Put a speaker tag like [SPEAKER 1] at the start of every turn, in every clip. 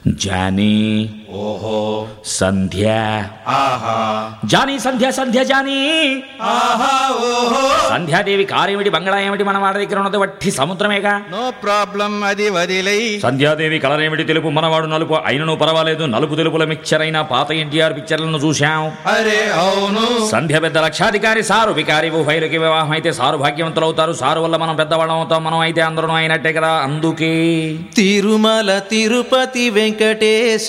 [SPEAKER 1] Johnny
[SPEAKER 2] ఓహో
[SPEAKER 1] సంధ్య
[SPEAKER 2] ఆహా
[SPEAKER 1] Johnny సంధ్య సంధ్య Johnny
[SPEAKER 2] ఆహా ఓహో
[SPEAKER 1] సంధ్యాదేవి కారేమిటి బంగళా ఏమిటి మన వాడి దగ్గర ఉన్నది వట్టి సముద్రమేగా.
[SPEAKER 2] నో ప్రాబ్లం, అది వదిలై.
[SPEAKER 1] సంధ్యాదేవి కలర్ ఏమిటి? తెలుపు. మనవాడు నలుపు. అయినను పర్వాలేదు, నలుపు తెలుపుల మిక్చర్ అయిన పాత ఎన్టీఆర్ పిక్చర్లను చూశాం.
[SPEAKER 2] అరే అవును.
[SPEAKER 1] సంధ్య పెద్ద లక్షాధికారి, సారు వికారి. ఉభయులకి వివాహం అయితే సారు భాగ్యవంతులు అవుతారు. సారు వల్ల మనం పెద్దవాళ్ళం అవుతాం. మనం అయితే అందరం అయినట్టే కదా. అందుకే
[SPEAKER 3] తిరుమల తిరుపతి వెంకటేశ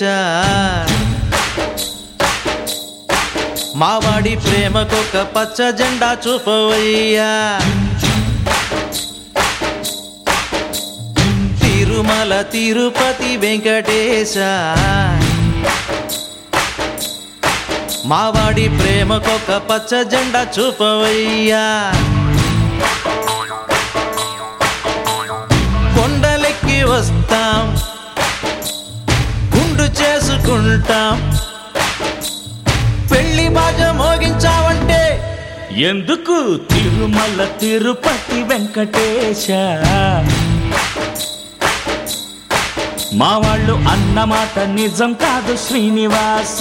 [SPEAKER 3] మావాడి ప్రేమకొక పచ్చ జెండా చూపవయ్యా. తిరుమల తిరుపతి వెంకటేశ మావాడి ప్రేమకొక పచ్చ జెండా చూపవయ్యా. కొండలెక్కి వస్తాం, గుండు చేసుకుంటాం, పెళ్లి బాజ మోగించావంటే
[SPEAKER 1] ఎందుకు? తిరుమల తిరుపతి వెంకటేశ మా వాళ్ళు అన్నమాట నిజం కాదు శ్రీనివాస.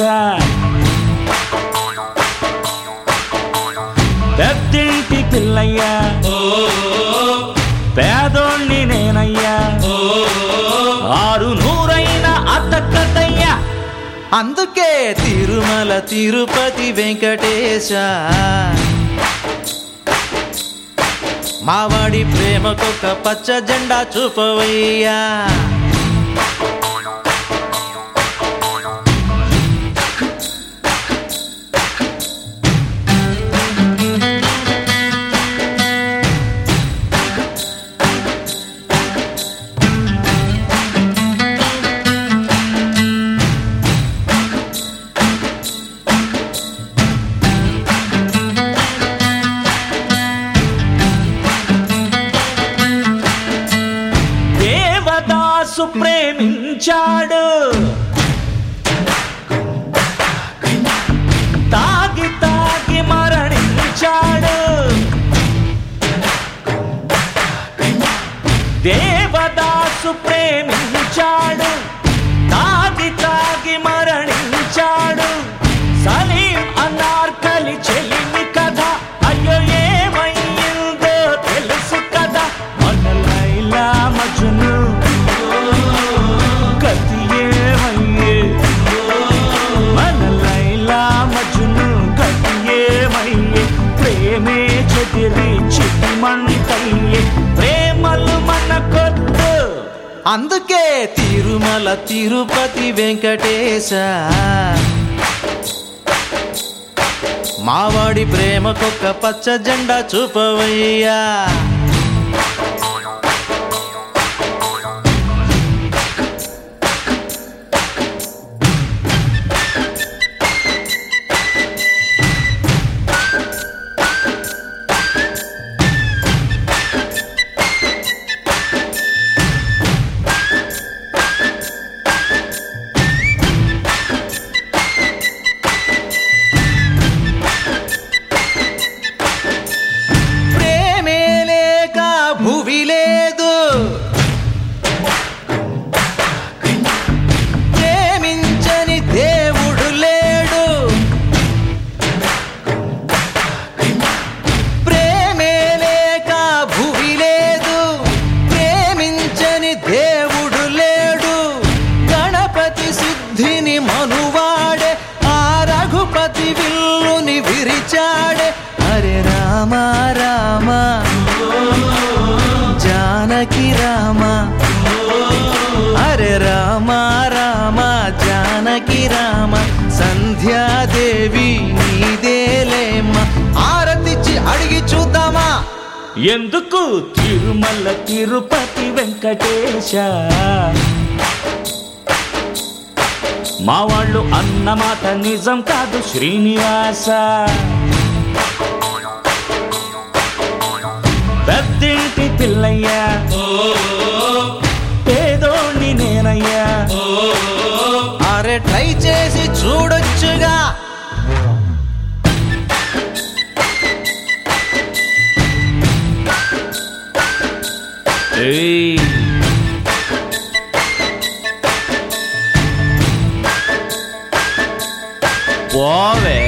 [SPEAKER 1] పెద్దింటి పిల్లయ్యా, పేదోణ్ణి నేనయ్యా, 600 అత్తకతయ్యా.
[SPEAKER 3] అందుకే తిరుమల తిరుపతి వెంకటేశ మావాడి ప్రేమకొక పచ్చ జెండా చూపవయ్యా.
[SPEAKER 1] దేవదాసు ప్రేమించాడు, తాగి తాగి మరణించాడు. దేవదాసు ప్రేమించాడు, తాగి తాగి మరణించాడు. సలీం అనార్కలి చెల్లిని కథ అయ్యో ఏమయ్యిందో తెలుసు కదా. మన లైలా మజ్ను గతి ఏమయ్యే, మన లైలా మజ్ను గతి ఏమయ్యే. ప్రేమే చెదిరి చిటిమంటయ్యే, ప్రేమలు మనకొద్దు.
[SPEAKER 3] అందుకే తిరుమల తిరుపతి వెంకటేశ మావాడి ప్రేమకొక పచ్చ జెండా చూపవయ్యా. భువి లేదు, ప్రేమించని దేవుడు లేడు. ప్రేమే లేక భువి లేదు, ప్రేమించని దేవుడు లేడు. గణపతి సిద్ధిని మనువాడే, ఆ రఘుపతి విల్లుని విరిచాడే. హరే రామ రామ జానకి రామ, హరే రామ రామ జానకి రామ. సంధ్యాదేవి నీదేలేమ్మ, ఆరతిచ్చి అడిగి చూద్దామా.
[SPEAKER 1] ఎందుకు? తిరుమల తిరుపతి వెంకటేశ మా వాళ్ళు అన్నమాట నిజం కాదు శ్రీనివాస. పెద్దింటి పిల్లయ్యా, పేదోణ్ణి నేనయ్యా.
[SPEAKER 3] అరే ట్రై చేసి చూడొచ్చుగా. పోవే